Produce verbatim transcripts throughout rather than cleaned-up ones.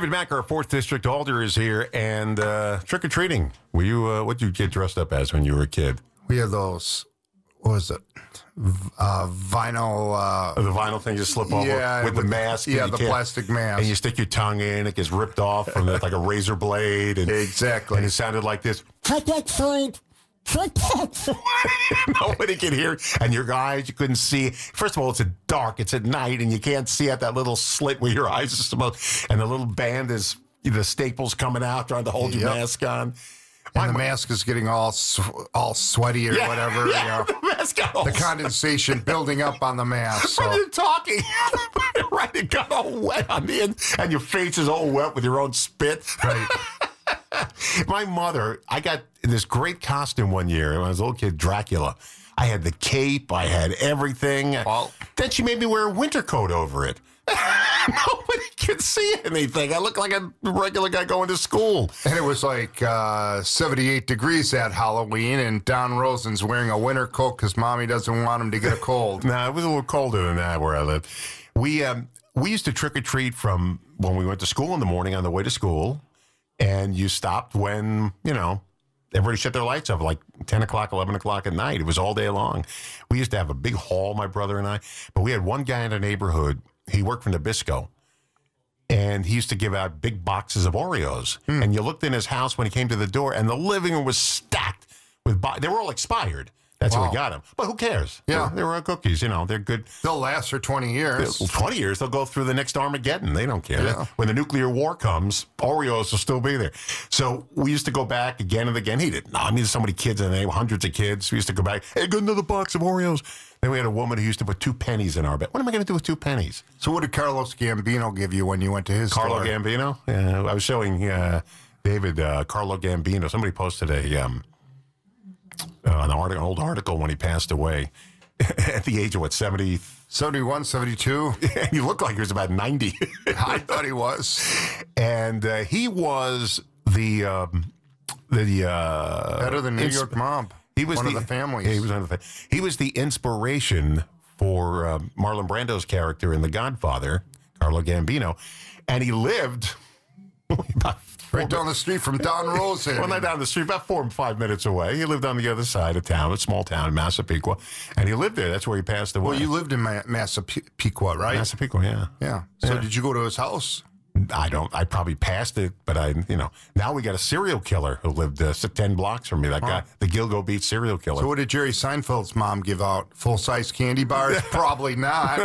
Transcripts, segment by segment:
David Mack, our fourth District Alder, is here, and uh, trick-or-treating. Were you, uh, what did you get dressed up as when you were a kid? We had those, what was it, v- uh, vinyl... Uh, oh, the vinyl thing you slip over yeah, with, with the mask? Yeah, the plastic mask. And you stick your tongue in, it gets ripped off from the, like a razor blade. And, exactly. And it sounded like this. Nobody can hear. And your eyes, you couldn't see. First of all, it's a dark. It's at night, and you can't see at that little slit where your eyes are supposed. And the little band is the staples coming out, trying to hold your yep. mask on. And the mask is getting all sw- all sweaty or yeah, whatever. Yeah, you know. the mask got all the condensation building up on the mask. So. When you're talking, right, it got all wet on the end, and your face is all wet with your own spit. Right. My mother, I got this great costume one year when I was a little kid, Dracula. I had the cape, I had everything. Well, then she made me wear a winter coat over it. Nobody could see anything. I looked like a regular guy going to school. And it was like uh, seventy-eight degrees at Halloween, and Don Rosen's wearing a winter coat because Mommy doesn't want him to get a cold. No, it was a little colder than that where I lived. We, um, we used to trick-or-treat from when we went to school in the morning on the way to school. And you stopped when, you know, everybody shut their lights off, like ten o'clock, eleven o'clock at night. It was all day long. We used to have a big hall, my brother and I. But we had one guy in the neighborhood. He worked for Nabisco. And he used to give out big boxes of Oreos. Hmm. And you looked in his house when he came to the door, and the living room was stacked with, bo- they were all expired. That's wow. how we got them. But who cares? Yeah. They were cookies, you know, they're good. They'll last for twenty years. twenty years, they'll go through the next Armageddon. They don't care. Yeah. When the nuclear war comes, Oreos will still be there. So we used to go back again and again. He didn't know. I mean, so many kids in the name, hundreds of kids. We used to go back, hey, get another box of Oreos. Then we had a woman who used to put two pennies in our bed. What am I going to do with two pennies? So what did Carlos Gambino give you when you went to his Carlo store? Gambino? Yeah, I was showing uh, David uh, Carlo Gambino. Somebody posted a... Um, Uh, an, article, an old article when he passed away at the age of, what, seventy? seventy-one, seventy-two. He looked like he was about ninety. I thought he was. And uh, he was the... Um, the uh, Head of the New ins- York mob. He was one the, of the families. Yeah, he was one of the fa- He was the inspiration for uh, Marlon Brando's character in The Godfather, Carlo Gambino. And he lived about Right down the street from Don Rosen. Well, not down the street, about four or five minutes away. He lived on the other side of town, a small town in Massapequa, and he lived there. That's where he passed away. Well, you lived in Ma- Massapequa, right? Massapequa, yeah. Yeah. So Yeah. did you go to his house? I don't. I probably passed it, but I, you know, now we got a serial killer who lived uh, ten blocks from me. That guy, the Gilgo Beach serial killer. So what did Jerry Seinfeld's mom give out? Full-size candy bars? Probably not.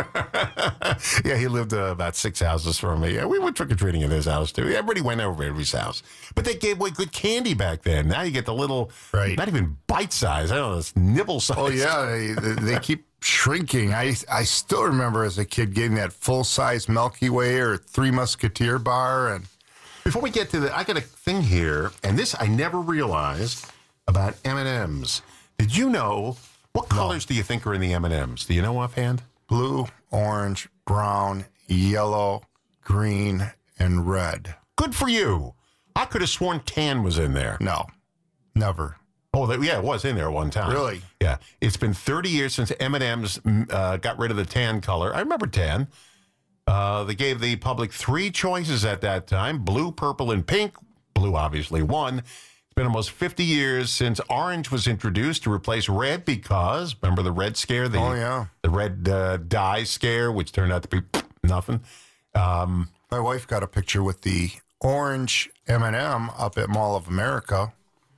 Yeah, he lived uh, about six houses from me. Yeah, we went trick-or-treating at his house, too. Everybody went over to his house. But they gave away good candy back then. Now you get the little, Right. not even bite-size. I don't know, it's nibble-size. Oh, yeah. They, they, they keep shrinking. I I still remember as a kid getting that full-size Milky Way or Three Musketeer bar. And Before we get to the, I got a thing here, and this I never realized about M and M's. Did you know, what colors do you think are in the M and M's? Do you know offhand? blue, orange, brown, yellow, green, and red. Good for you. I could have sworn tan was in there. No, never. Oh, that, yeah, it was in there at one time. Really? Yeah. It's been thirty years since M and M's uh, got rid of the tan color. I remember tan. Uh, they gave the public three choices at that time, blue, purple, and pink. Blue obviously won. It's been almost fifty years since orange was introduced to replace red because, remember the red scare? The, Oh, yeah. The red uh, dye scare, which turned out to be nothing. Um, My wife got a picture with the orange M and M up at Mall of America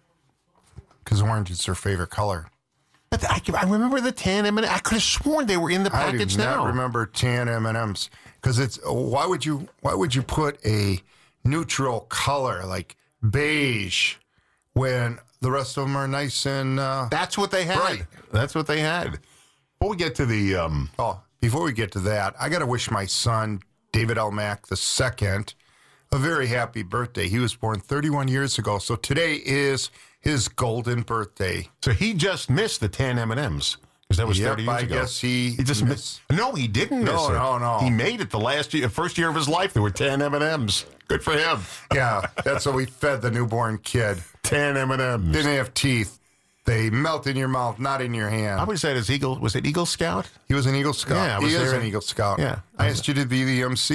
because orange is her favorite color. but I, I remember the tan M and M's. I could have sworn they were in the I package do not now. remember tan M and M's because it's why would you why would you put a neutral color like beige when the rest of them are nice and uh, That's what they had. Right. That's what they had. Before we get to the... Um, oh before we get to that I got to wish my son David L. Mack the second a very happy birthday. He was born thirty-one years ago, so today is his golden birthday. so he just missed the tan M and M's because that was Yep, thirty years I ago. guess he He just missed- missed. No, he didn't miss No, it. no, no. He made it the last year, first year of his life. There were tan M and M's. Good for him. Yeah, that's what we fed the newborn kid. tan M and M's. Didn't have teeth. They melt in your mouth, not in your hand. I always said his Eagle, was it Eagle Scout? He was an Eagle Scout. Yeah, I was he is there. an Eagle Scout. Yeah. I asked you to be the M C.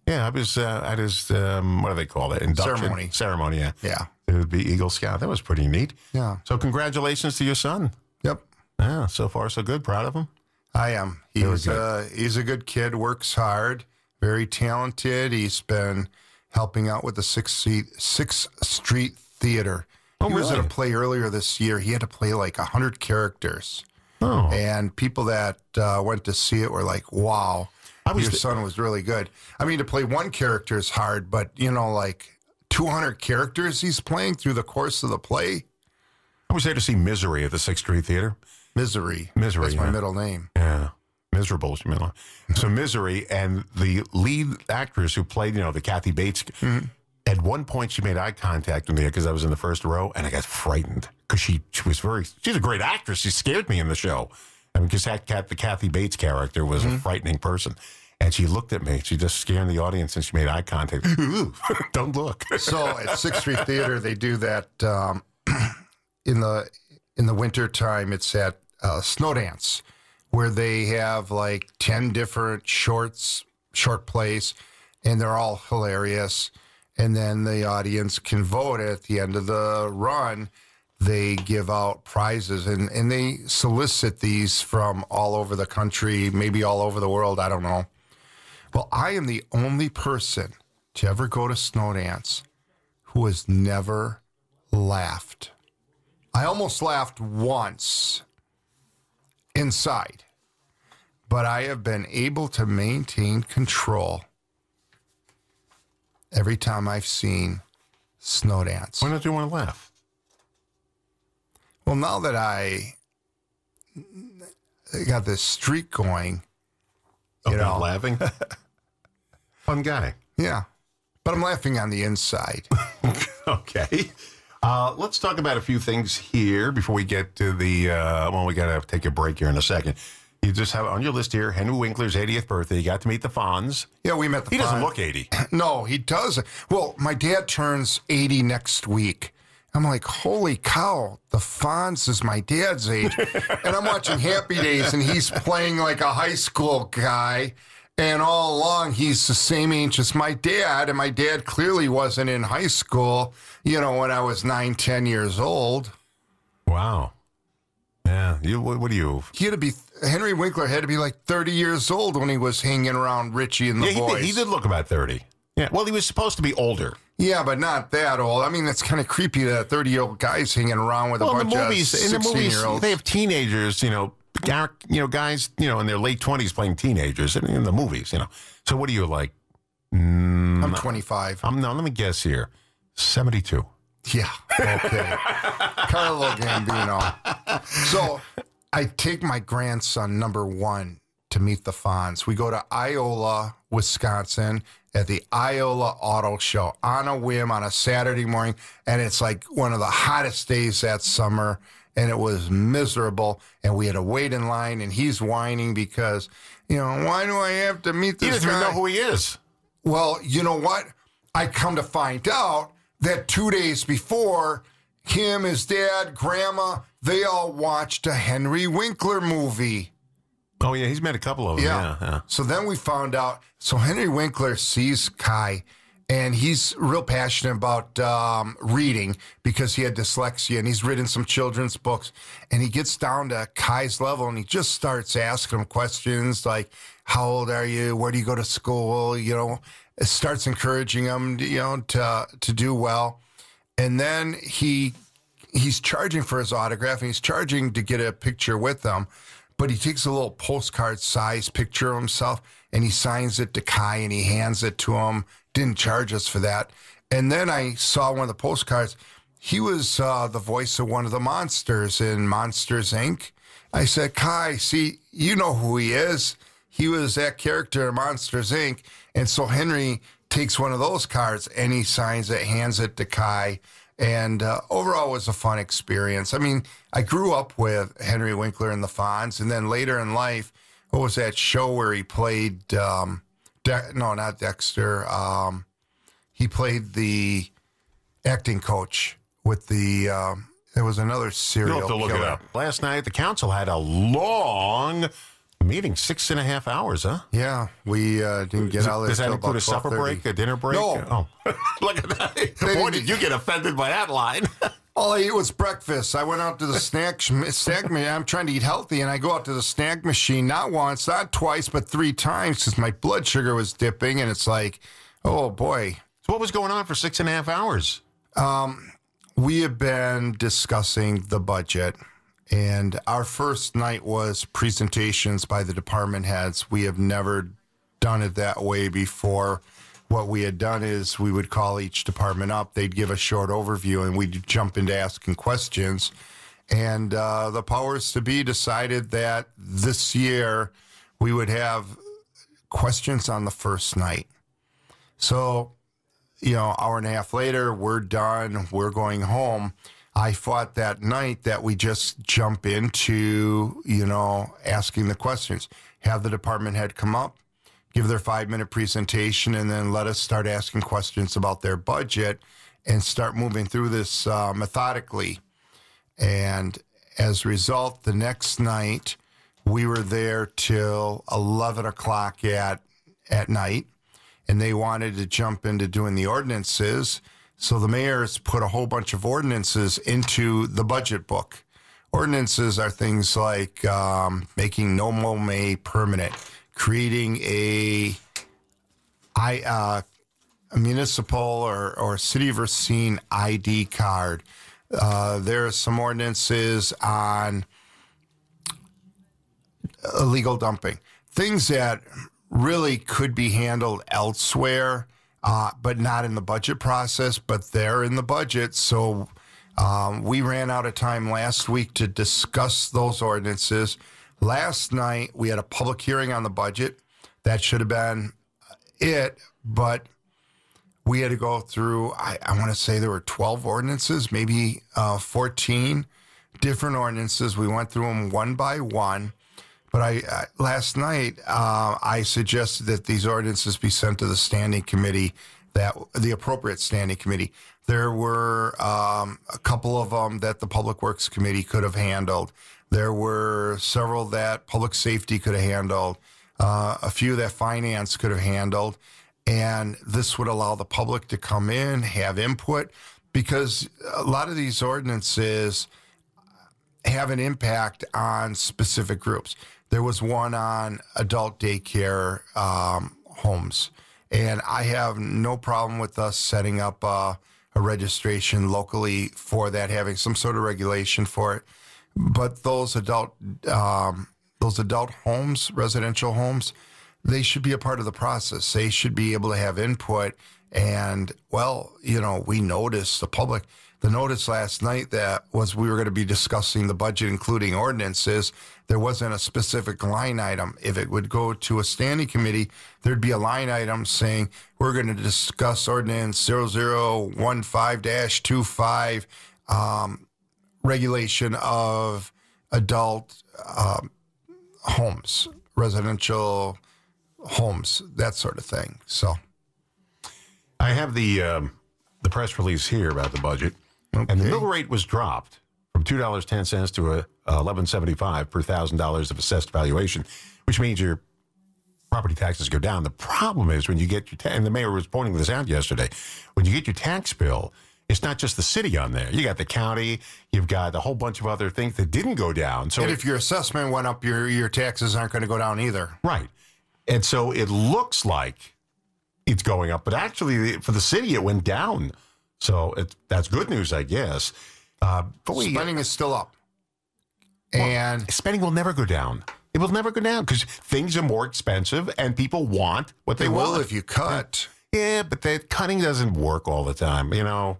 Yeah, I was uh, at his, um, what do they call it? Induction? Ceremony. Ceremony, yeah. Yeah. It would be Eagle Scout. That was pretty neat. Yeah. So congratulations to your son. Yep. Yeah, so far so good. Proud of him. I am. Very He's good. uh, he's a good kid, works hard, very talented. He's been helping out with the Sixth Street, Sixth Street Theater. Oh, he was at really? a play earlier this year. He had to play like one hundred characters. Oh. And people that uh, went to see it were like, wow, I was your th- son was really good. I mean, to play one character is hard, but, you know, like two hundred characters he's playing through the course of the play. I was there to see Misery at the Sixth Street Theater. Misery. Misery, That's my yeah. middle name. Yeah. Miserable is your middle name. So Misery, and the lead actress who played, you know, the Kathy Bates, at one point she made eye contact with me because I was in the first row, and I got frightened because she, she was very, she's a great actress. She scared me in the show. I mean, because that cat, the Kathy Bates character was a frightening person. And she looked at me. She just scared the audience, and she made eye contact. Ooh, don't look. So at Sixth Street Theater, they do that um, in the in the winter time. It's at uh, Snow Dance, where they have like ten different shorts, short plays, and they're all hilarious. And then the audience can vote at the end of the run. They give out prizes, and, and they solicit these from all over the country, maybe all over the world. I don't know. Well, I am the only person to ever go to Snow Dance who has never laughed. I almost laughed once inside, but I have been able to maintain control every time I've seen Snow Dance. Why don't you want to laugh? Well, now that I got this streak going, you About know, laughing? Fun guy. yeah, but I'm laughing on the inside. Okay. Uh, let's talk about a few things here before we get to the, uh, well, we got to take a break here in a second. You just have on your list here Henry Winkler's eightieth birthday. You got to meet the Fonz. Yeah, we met the He doesn't Fonz. look eighty. No, he doesn't. Well, my dad turns eighty next week. I'm like, holy cow, the Fonz is my dad's age. And I'm watching Happy Days, and he's playing like a high school guy. And all along, he's the same age as my dad. And my dad clearly wasn't in high school, you know, when I was nine, ten years old. Wow. Yeah. You, what, what do you? He had to be, Henry Winkler had to be like thirty years old when he was hanging around Richie and the Yeah, he boys. did, he did look about thirty. Yeah. Well, he was supposed to be older. Yeah, but not that old. I mean, it's kind of creepy that thirty-year-old guy's hanging around with Well, a in bunch the movies, of in the movies, sixteen-year-olds. they have teenagers, you know, gar- you know, guys, you know, in their late twenties playing teenagers in, in the movies, you know. So what are you like? Mm, I'm twenty-five. I'm no. Let me guess here. seventy-two. Yeah, okay. Carlo Gambino. So I take my grandson, number one, to meet the Fonz. We go to Iola, Wisconsin, at the Iola Auto Show on a whim on a Saturday morning, and it's like one of the hottest days that summer, and it was miserable, and we had to wait in line, and he's whining because, you know, why do I have to meet He this doesn't even guy? know who he is. Well, you know what? I come to find out that two days before, him, his dad, grandma, they all watched a Henry Winkler movie. Oh yeah, he's met a couple of them. Yeah. yeah. So then we found out. So Henry Winkler sees Kai, and he's real passionate about um, reading because he had dyslexia, and he's written some children's books. And he gets down to Kai's level, and he just starts asking him questions like, "How old are you? Where do you go to school?" You know, it starts encouraging him, you know, to to do well. And then he he's charging for his autograph, and he's charging to get a picture with them. But he takes a little postcard size picture of himself and he signs it to Kai and he hands it to him. Didn't charge us for that. And then I saw one of the postcards. He was uh, the voice of one of the monsters in Monsters, Incorporated. I said, Kai, see, you know who he is. He was that character in Monsters, Incorporated. And so Henry takes one of those cards and he signs it, hands it to Kai. And uh, overall, it was a fun experience. I mean, I grew up with Henry Winkler and the Fonz, and then later in life, what was that show where he played? Um, De- no, not Dexter. Um, he played the acting coach with the. Um, there was another serial You'll have to look killer. it up. Last night, the council had a long Meeting six and a half hours, huh? Yeah, we uh, didn't get Does, out of there. does that till include a about supper twelve thirty. break, a dinner break? No. Oh, look at that. Boy, did you get offended by that line. All I ate was breakfast. I went out to the snack snack machine. I'm trying to eat healthy, and I go out to the snack machine not once, not twice, but three times because my blood sugar was dipping, and it's like, oh boy. So what was going on for six and a half hours? Um, we have been discussing the budget, and our first night was presentations by the department heads. We have never done it that way before. What we had done is we would call each department up. They'd give a short overview, and we'd jump into asking questions. And uh, the powers to be decided that this year we would have questions on the first night. So, you know, hour and a half later, we're done. We're going home. I thought that night that we just jump into, you know, asking the questions. Have the department head come up, give their five-minute presentation, and then let us start asking questions about their budget and start moving through this uh, methodically. And as a result, the next night, we were there till eleven o'clock at, at night, and they wanted to jump into doing the ordinances. So the mayors put a whole bunch of ordinances into the budget book. Ordinances are things like um, making no mow May permanent, creating a, I, uh, a municipal or, or city of Racine I D card. Uh, there are some ordinances on illegal dumping, things that really could be handled elsewhere, uh, but not in the budget process, but they're in the budget. So um, we ran out of time last week to discuss those ordinances. Last night, we had a public hearing on the budget. That should have been it, but we had to go through, I, I want to say there were twelve ordinances, maybe uh, fourteen different ordinances. We went through them one by one. But I uh, last night, uh, I suggested that these ordinances be sent to the standing committee, that the appropriate standing committee. There were um, a couple of them that the Public Works Committee could have handled. There were several that Public Safety could have handled, uh, a few that Finance could have handled. And this would allow the public to come in, have input, because a lot of these ordinances have an impact on specific groups. There was one on adult daycare um, homes, and I have no problem with us setting up uh, a registration locally for that, having some sort of regulation for it. But those adult um, those adult homes, residential homes, they should be a part of the process. They should be able to have input. And, well, you know, we noticed the public. The notice last night that was we were going to be discussing the budget, including ordinances. There wasn't a specific line item. If it would go to a standing committee, there'd be a line item saying we're going to discuss ordinance zero zero one five dash twenty-five, um, regulation of adult um, homes, residential homes, that sort of thing. So I have the um, the press release here about the budget. Okay. And the mill rate was dropped from two dollars and ten cents to a, uh, eleven dollars and seventy-five cents per one thousand dollars of assessed valuation, which means your property taxes go down. The problem is when you get your ta- and the mayor was pointing this out yesterday, when you get your tax bill, it's not just the city on there. You got the county, you've got a whole bunch of other things that didn't go down. So and it, if your assessment went up, your your taxes aren't going to go down either. Right. And so it looks like it's going up, but actually for the city, it went down. So it, that's good news, I guess. Uh, but we, Spending is still up. well, And spending will never go down. It will never go down because things are more expensive and people want what they, they will want. if you cut. Yeah, but that cutting doesn't work all the time, you know.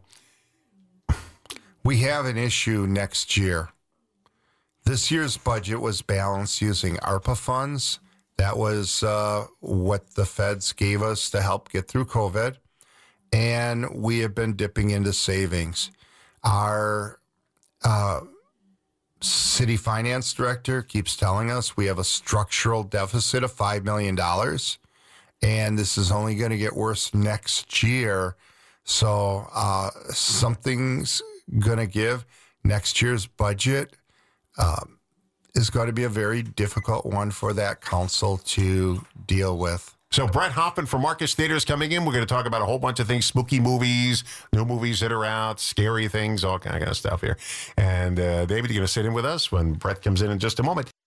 We have an issue next year. This year's budget was balanced using ARPA funds. That was uh, what the feds gave us to help get through COVID. And we have been dipping into savings. Our uh, city finance director keeps telling us we have a structural deficit of five million dollars. And this is only going to get worse next year. So uh, something's going to give. Next year's budget um, is going to be a very difficult one for that council to deal with. So Brett Hoffman from Marcus Theater is coming in. We're going to talk about a whole bunch of things, spooky movies, new movies that are out, scary things, all kind of stuff here. And uh, David, you're going to sit in with us when Brett comes in in just a moment.